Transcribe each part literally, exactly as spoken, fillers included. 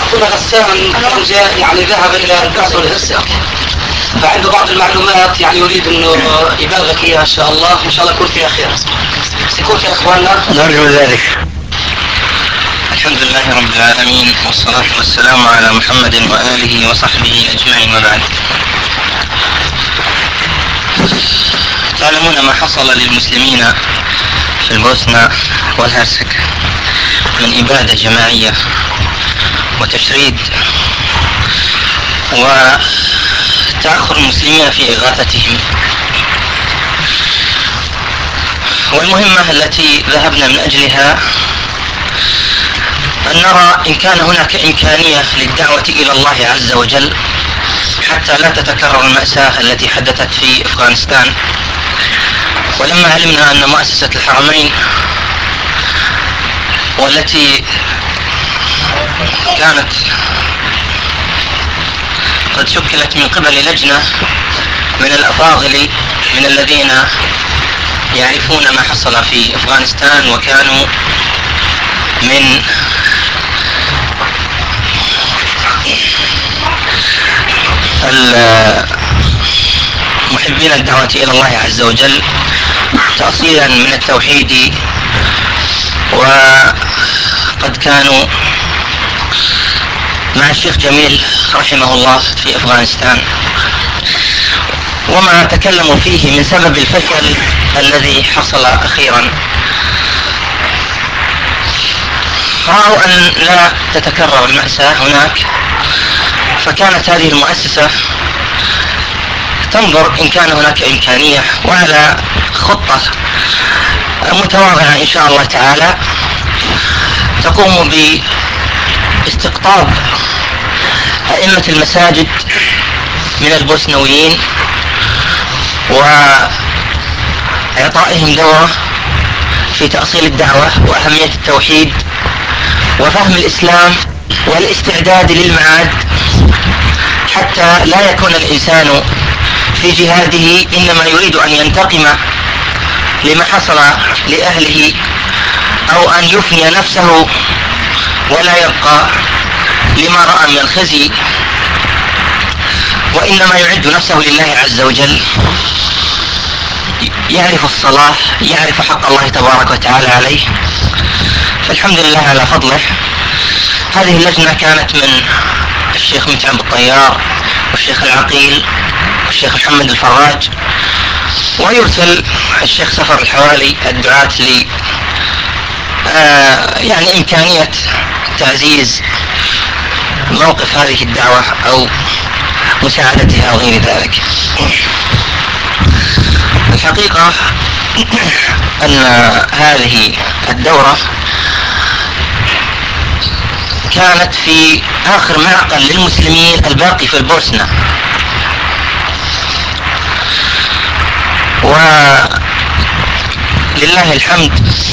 أخونا غسان كان جاء يعني ذهب إلى البعثة والإرسال، فعنده بعض المعلومات يعني يريد أنه يبلغك إياها إن شاء الله، إن شاء الله يكون فيها خير. سيكون في إخواننا نرجو ذلك. الحمد لله رب العالمين، والصلاة والسلام على محمد وآله وصحبه أجمعين، وبعد. تعلمون ما حصل للمسلمين في البوسنة والهرسك من إبادة جماعية وتشريد وتأخر المسلمين في إغاثتهم. والمهمة التي ذهبنا من أجلها أن نرى إن كان هناك إمكانية للدعوة إلى الله عز وجل حتى لا تتكرر المأساة التي حدثت في أفغانستان. ولما علمنا أن مؤسسة الحرمين والتي كانت قد شكلت من قبل لجنة من الأفاضل من الذين يعرفون ما حصل في أفغانستان وكانوا من محبين الدعوة إلى الله عز وجل تأصيلا من التوحيد، وقد كانوا مع الشيخ جميل رحمه الله في أفغانستان، وما تكلموا فيه من سبب الفشل الذي حصل أخيرا رأوا أن لا تتكرر المأساة هناك، فكانت هذه المؤسسة تنظر إن كان هناك إمكانية وعلى خطة متواضعة إن شاء الله تعالى تقوم باستقطاب أئمة المساجد من البوسنويين وإعطائهم دورة في تأصيل الدعوة وأهمية التوحيد وفهم الإسلام والاستعداد للمعاد، حتى لا يكون الإنسان في جهاده إنما يريد أن ينتقم لما حصل لأهله أو أن يفني نفسه ولا يبقى لما رأى من الخزي، وإنما يعد نفسه لله عز وجل، يعرف الصلاة، يعرف حق الله تبارك وتعالى عليه. فالحمد لله على فضله. هذه اللجنة كانت من الشيخ متعب الطيار والشيخ العقيل والشيخ محمد الفراج، ويرسل الشيخ سفر الحوالي الدعاة ل آه يعني إمكانية تعزيز موقف هذه الدعوة أو مساعدتها وغير ذلك. الحقيقة أن هذه الدورة كانت في آخر معقل للمسلمين الباقي في البوسنة، ولله الحمد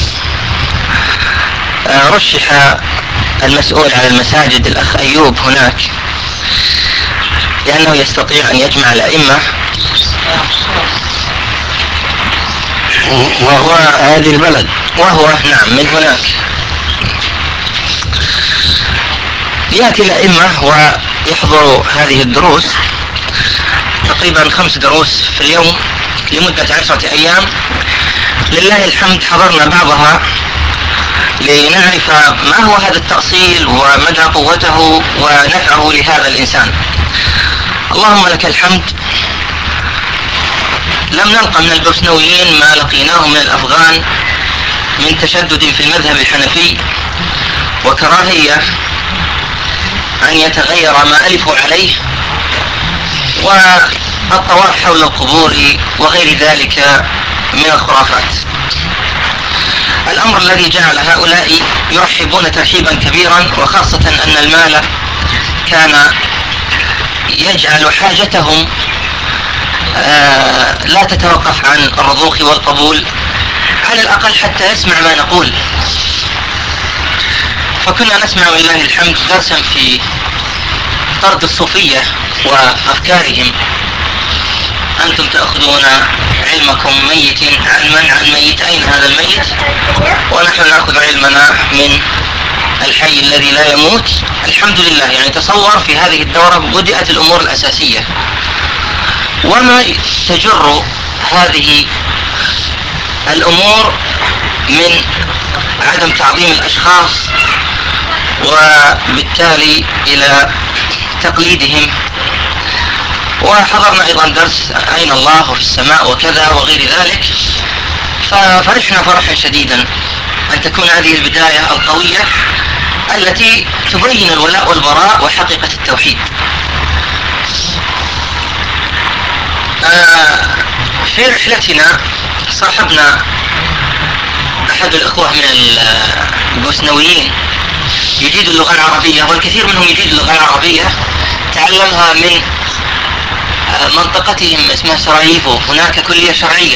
رشح المسؤول على المساجد الأخ أيوب هناك لأنه يستطيع أن يجمع الأئمة، وهو هذه البلد، وهو نعم من هناك، يأتي الأئمة ويحضروا هذه الدروس، تقريبا خمس دروس في اليوم لمدة عشرة أيام. لله الحمد حضرنا بعضها لنعرف ما هو هذا التأصيل ومدى قوته ونفعه لهذا الإنسان. اللهم لك الحمد، لم نلقى من البوسنويين ما لقيناه من الأفغان من تشدد في المذهب الحنفي وكراهية أن يتغير ما ألفوا عليه والطواف حول القبور وغير ذلك من الخرافات. الأمر الذي جعل هؤلاء يرحبون ترحيبا كبيرا، وخاصة أن المال كان يجعل حاجتهم آه لا تتوقف عن الرضوخ والقبول، على الأقل حتى يسمع ما نقول. فكنا نسمع ولله الحمد درسا في طرد الصوفية وأفكارهم: أنتم تأخذون علمكم ميت عن من عن ميت، أين هذا الميت؟ ونحن نأخذ علمنا من الحي الذي لا يموت. الحمد لله، يعني تصور في هذه الدورة بدأت الأمور الأساسية، وما تجر هذه الأمور من عدم تعظيم الأشخاص وبالتالي إلى تقليدهم. وحضرنا أيضا درس أين الله وفي السماء وكذا وغير ذلك، ففرحنا فرحا شديدا أن تكون هذه البداية القوية التي تبين الولاء والبراء وحقيقة التوحيد. في رحلتنا صاحبنا أحد الأخوة من البوسنويين يجيد اللغة العربية، والكثير منهم يجيد اللغة العربية، تعلمها من منطقتهم اسمها سراييفو، هناك كلية شرعية.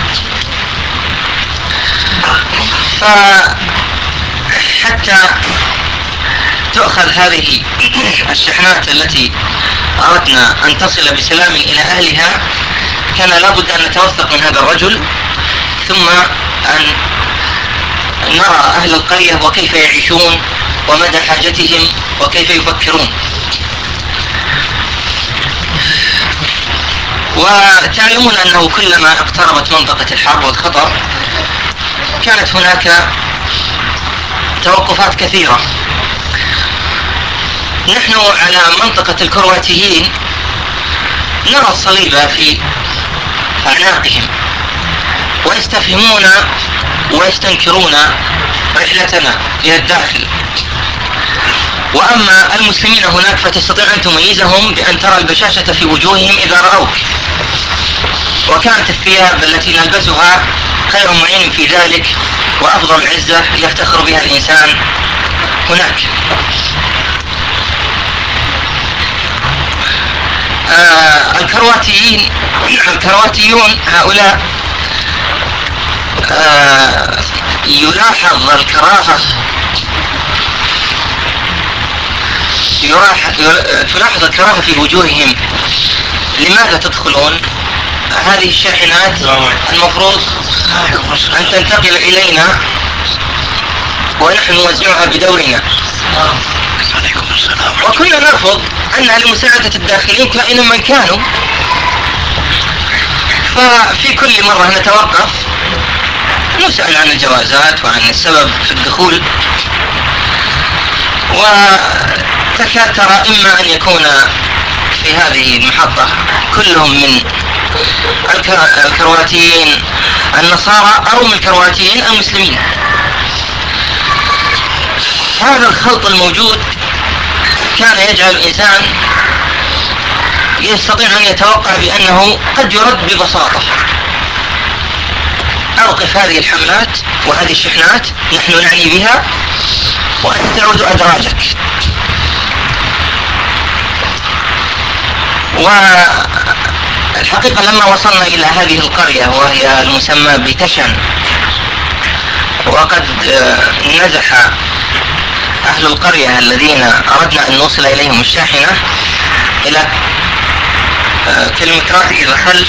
فحتى تؤخذ هذه الشحنات التي أردنا أن تصل بسلام إلى أهلها، كان لابد أن نتوثق من هذا الرجل، ثم أن نرى أهل القرية وكيف يعيشون ومدى حاجتهم وكيف يفكرون. وتعلمون أنه كلما اقتربت منطقة الحرب والخطر كانت هناك توقفات كثيرة. نحن على منطقة الكرواتيين نرى الصليب في أعناقهم ويستفهمون ويستنكرون رحلتنا إلى الداخل. وأما المسلمين هناك فتستطيع أن تميزهم بأن ترى البشاشة في وجوههم إذا رأوك، وكانت الثياب التي نلبسها خير معين في ذلك وأفضل عزة يفتخر بها الإنسان هناك. آه الكرواتيين الكرواتيون هؤلاء آه يلاحظ الكراهة تلاحظ الكراهة في وجوههم. لماذا تدخلون هذه الشاحنات؟ المفروض أن تنتقل إلينا ونحن نوزعها بدورنا. وكنا نرفض أنها لمساعدة الداخلين كائنا من كانوا. ففي كل مرة نتوقف نسأل عن الجوازات وعن السبب في الدخول، وتكاد ترى إما أن يكون في هذه المحطة كلهم من الكرواتيين النصارى أو من الكرواتيين المسلمين. هذا الخلط الموجود كان يجعل الإنسان يستطيع أن يتوقع بأنه قد يرد ببساطة: أوقف هذه الحملات وهذه الشحنات نحن نعني بها وأنت تعود أدراجك. والحقيقة لما وصلنا إلى هذه القرية وهي المسمى بتشن، وقد نزح أهل القرية الذين أردنا أن نوصل إليهم الشاحنة إلى كيلومترات إلى الخلف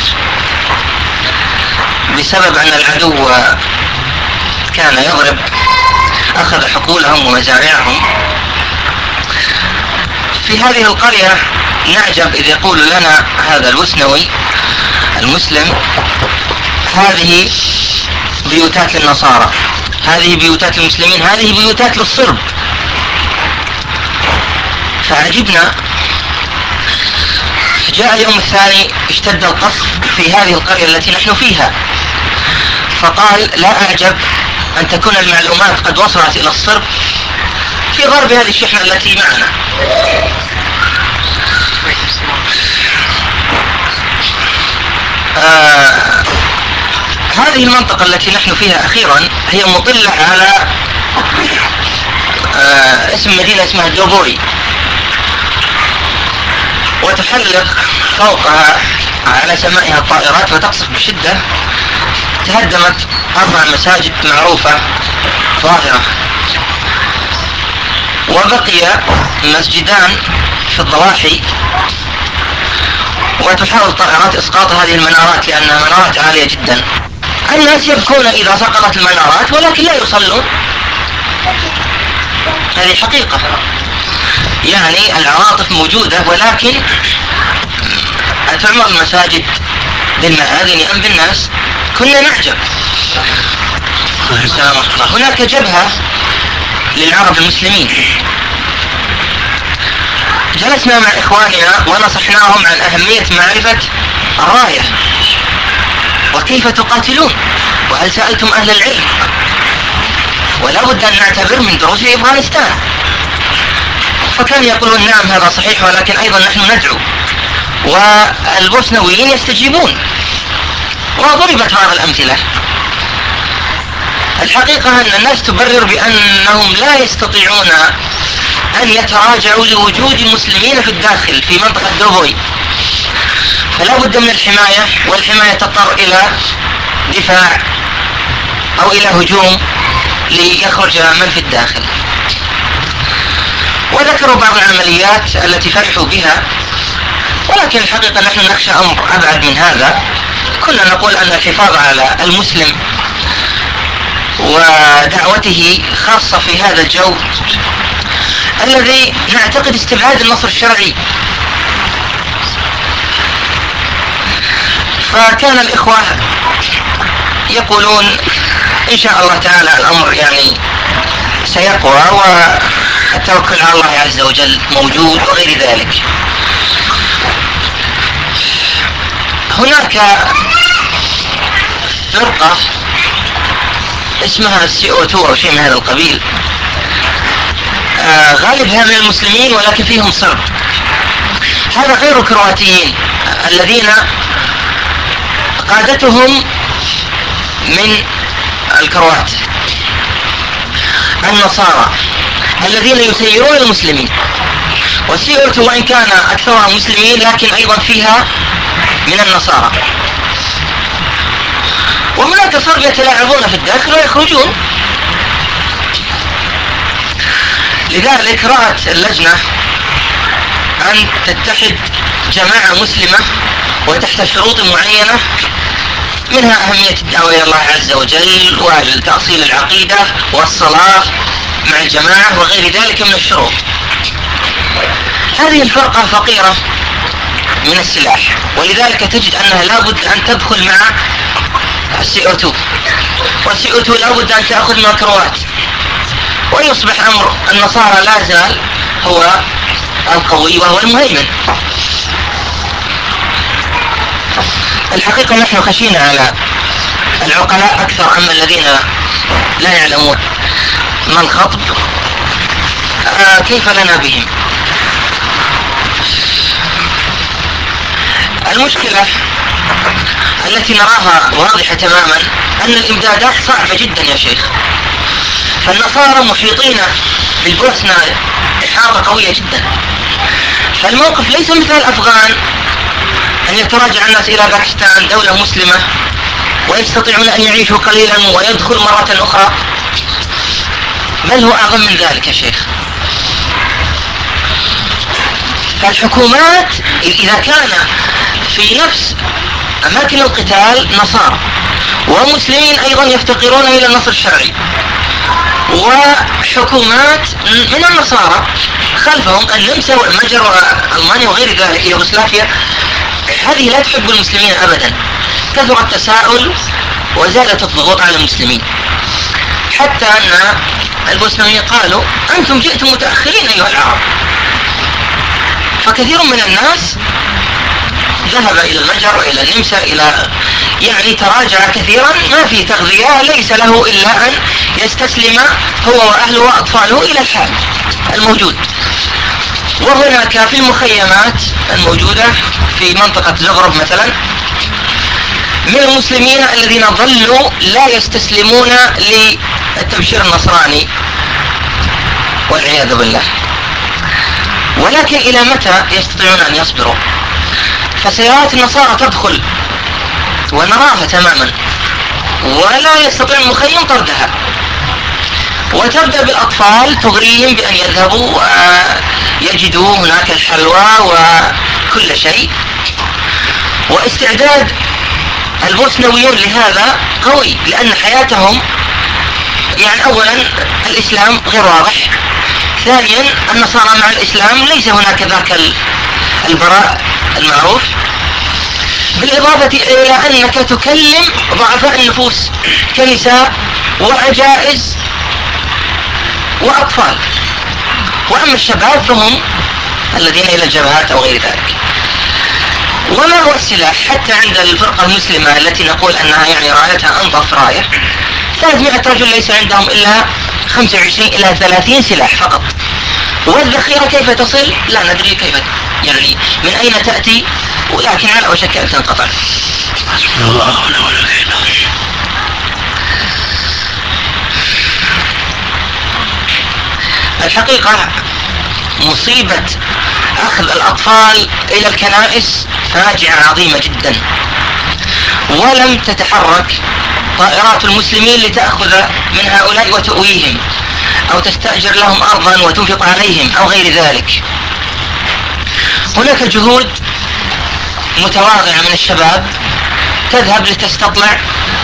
بسبب أن العدو كان يضرب، أخذ حقولهم ومزارعهم. في هذه القرية نعجب إذ يقول لنا هذا الوسنوي المسلم: هذه بيوتات للنصارى، هذه بيوتات المسلمين، هذه بيوتات للصرب. فعجبنا. جاء اليوم الثاني اشتد القصف في هذه القرية التي نحن فيها، فقال: لا أعجب أن تكون المعلومات قد وصلت إلى الصرب في غرب هذه الشحنة التي معنا. آه هذه المنطقة التي نحن فيها أخيرا هي مطلة على آه اسم مدينة اسمها دوبوري، وتحلق فوقها على سمائها الطائرات وتقصف بشدة. تهدمت أربع مساجد معروفة ظاهرة، وبقي مسجدان في الضواحي، وتحاول الطائرات إسقاط هذه المنارات لأنها منارات عالية جدا. الناس يبكون إذا سقطت المنارات ولكن لا يصلون. هذه حقيقة، يعني العواطف موجودة، ولكن أتعمر المساجد بالمآذن أم بالناس؟ كنا نعجب. السلام عليكم. هناك جبهة للعرب المسلمين، جلسنا مع إخواننا ونصحناهم عن أهمية معرفة الراية وكيف تقاتلون، وهل سألتم أهل العلم، ولا بد أن نعتبر من دروس أفغانستان. فكانوا يقولون نعم هذا صحيح، ولكن أيضا نحن ندعو، والبوسنويين يستجيبون، وضربت بعض الأمثلة. الحقيقة أن الناس تبرر بأنهم لا يستطيعون أن يتراجعوا لوجود المسلمين في الداخل في منطقة دوبوي، فلا بد من الحماية، والحماية تضطر إلى دفاع أو إلى هجوم ليخرج من في الداخل. وذكروا بعض العمليات التي فرحوا بها، ولكن الحقيقة نحن نخشى أمر أبعد من هذا. كنا نقول أن الحفاظ على المسلم ودعوته خاصة في هذا الجو الذي نعتقد استبعاد النصر الشرعي. فكان الإخوة يقولون إن شاء الله تعالى الأمر يعني سيقوى، والتوكل على الله عز وجل موجود وغير ذلك. هناك فرقة اسمها سي او تو أو شيء من هذا القبيل، آه غالبها من المسلمين ولكن فيهم صرب. هذا غير الكرواتيين الذين قادتهم من الكروات، النصارى الذين يسيرون المسلمين. والسي او تو وإن كان أكثرها مسلمين لكن أيضا فيها من النصارى، وهناك صرب يتلاعبون في الداخل ويخرجون. لذلك رأت اللجنة أن تتحد جماعة مسلمة وتحت شروط معينة، منها أهمية الدعوة إلى الله عز وجل وتأصيل العقيدة والصلاة مع الجماعة وغير ذلك من الشروط. هذه الفرقة فقيرة من السلاح، ولذلك تجد أنها لابد أن تدخل مع السي او تو، والسي او تو لابد أن تأخذ من الكروات، ويصبح أمر النصارى لا زال هو القوي وهو المهيمن. الحقيقة نحن خشينا على العقلاء أكثر أما الذين لا يعلمون ما الخطب، آه كيف لنا بهم. المشكلة التي نراها واضحة تماما أن الإمدادات صعبة جدا يا شيخ، فالنصارى محيطين بالبوسنة إحاطة قوية جدا، فالموقف ليس مثل الأفغان أن يتراجع الناس إلى باكستان دولة مسلمة ويستطيعون أن يعيشوا قليلا ويدخل مرة أخرى، بل هو أعظم من ذلك يا شيخ. فالحكومات إذا كان في نفس أماكن القتال نصارى ومسلمين أيضا يفتقرون إلى النصر الشرعي، وحكومات من النصارى خلفهم النمسا والمجر وألمانيا وغير ذلك يوغوسلافيا، هذه لا تحب المسلمين أبدا. كثر التساؤل وزادت الضغوط على المسلمين، حتى أن البوسنويين قالوا أنتم جئتم متأخرين أيها العرب. فكثير من الناس ذهب إلى المجر وإلى النمسا، إلى يعني تراجع كثيرا، ما في تغذية، ليس له إلا أن يستسلم هو وأهله وأطفاله إلى الحال الموجود. وهناك في المخيمات الموجودة في منطقة زغرب مثلا من المسلمين الذين ظلوا لا يستسلمون للتبشير النصراني والعياذ بالله. ولكن إلى متى يستطيعون أن يصبروا؟ فسيارات النصارى تدخل ونراها تماما ولا يستطيع المخيم طردها، وتبدأ بالأطفال تغريهم بأن يذهبوا ويجدوا هناك الحلوى وكل شيء. واستعداد البوسنويون لهذا قوي، لأن حياتهم يعني أولا الإسلام غير واضح، ثانيا النصارى مع الإسلام ليس هناك ذاك البراء المعروف، بالإضافة إلى أنك تكلم ضعفاء النفوس كنساء وعجائز وأطفال. وأما الشباب فهم الذين إلى الجبهات أو غير ذلك. وما هو السلاح حتى عند الفرقة المسلمة التي نقول أنها يعني رايتها أنظف راية؟ ثلاثمائة رجل ليس عندهم إلا خمسة وعشرين إلى ثلاثين سلاح فقط، والذخيرة كيف تصل لا ندري كيف يعني من أين تأتي، ولكن على وشك أن تنقطع. الحقيقة مصيبة أخذ الأطفال إلى الكنائس فاجعة عظيمة جدا، ولم تتحرك طائرات المسلمين لتأخذ من هؤلاء وتؤويهم أو تستأجر لهم أرضا وتنفق عليهم أو غير ذلك. هناك جهود متواضعة من الشباب تذهب لتستطلع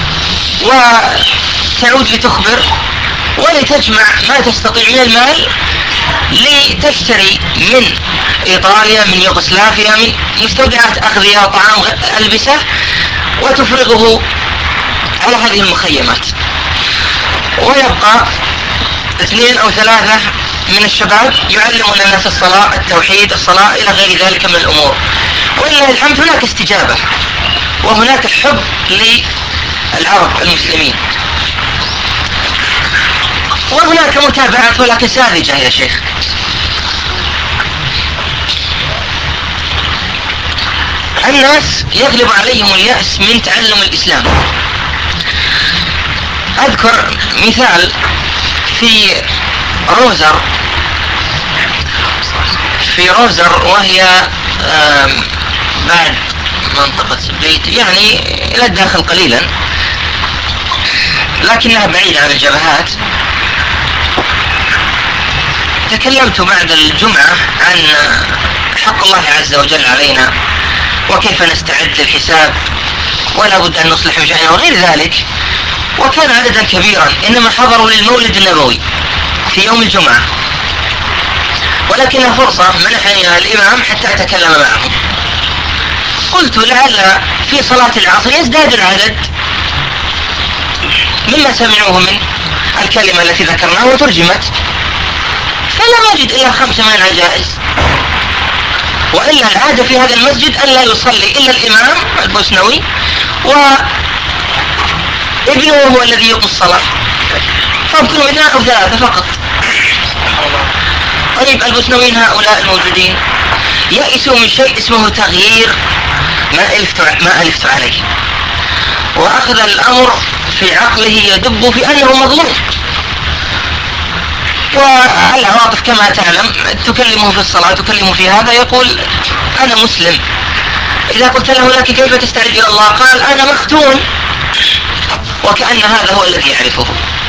وتعود لتخبر ولتجمع ما تستطيع من المال لتشتري من إيطاليا من يوغوسلافيا من مستودعات أغذية وطعام ألبسة وتفرغه على هذه المخيمات، ويبقى اثنين أو ثلاثة من الشباب يعلمون الناس الصلاة التوحيد الصلاة إلى غير ذلك من الأمور. ولله الحمد هناك استجابة وهناك حب للعرب المسلمين، وهناك متابعة ولكن ساذجة يا شيخ. الناس يغلب عليهم اليأس من تعلم الإسلام. أذكر مثال في روزر في روزر وهي بعد منطقة بيت يعني إلى الداخل قليلا لكنها بعيدة عن الجبهات. تكلمت بعد الجمعة عن حق الله عز وجل علينا وكيف نستعد للحساب ولا بد أن نصلح مشاعرنا وغير ذلك، وكان عددا كبيرا إنما حضروا للمولد النبوي في يوم الجمعة، ولكنها فرصة منحني الإمام حتى أتكلم معهم. قلت لعل في صلاة العصر يزداد العدد مما سمعوه من الكلمة التي ذكرناها وترجمت، فلم أجد إلا خمسة من العجائز، وإلا العادة في هذا المسجد أن لا يصلي إلا الإمام البوسنوي وابنه هو الذي يقوم الصلاة، فأمكنوا اثنان أو ثلاثة فقط. طيب البوسنويين هؤلاء الموجودين يأسوا من شيء اسمه تغيير ما ألفت, ما ألفت عليه، وأخذ الأمر في عقله يدب في أنه مظلوم، والعواطف كما تعلم تكلمه في الصلاة تكلمه في هذا يقول أنا مسلم. إذا قلت له لك كيف تستعد إلى الله قال أنا مختون، وكأن هذا هو الذي يعرفه.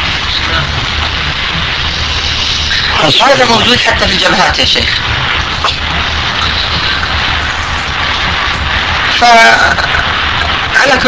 هذا موجود حتى في الجبهات يا شيخ. فعلى كل